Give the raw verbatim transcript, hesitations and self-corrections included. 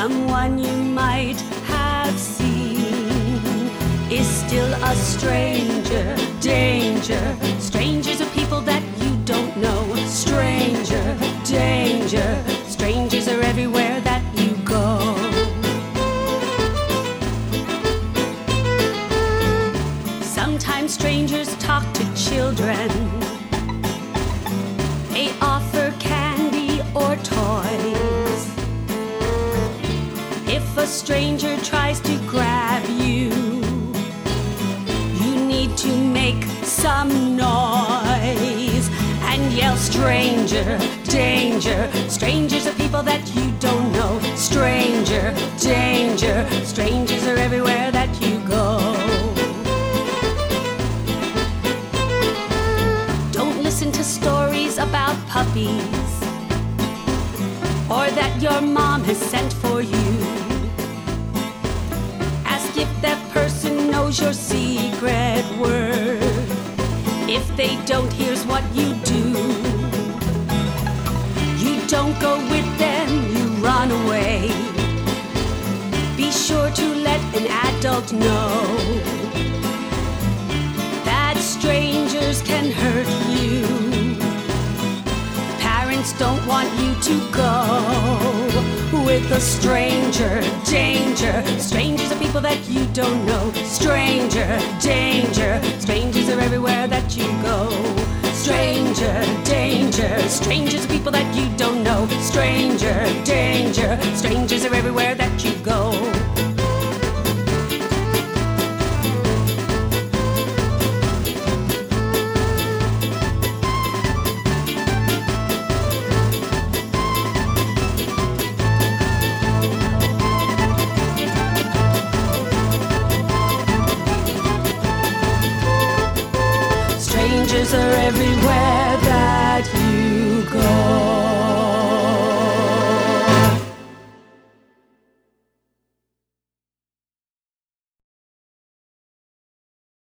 Someone you might have seen is still a stranger. Danger. Strangers are people that you don't know. Stranger, danger. Strangers are everywhere that you go. Sometimes strangers talk to children. They offer candy or toys. If a stranger tries to grab you, you need to make some noise and yell, stranger, danger. Strangers are people that you don't know. Stranger, danger. Strangers are everywhere that you go. Don't listen to stories about puppies or that your mom has sent for you. Ask if that person knows your secret word. If they don't, here's what you do. You don't go with them, you run away. Be sure to let an adult know that strangers can hurt you. Parents don't want you to go with a stranger. Danger. Strangers are people that you don't know. Stranger, danger. Strangers are everywhere that you go. Stranger, danger. Strangers are people that you don't know. Stranger, danger. Strangers are everywhere that you go. Strangers are everywhere that you go.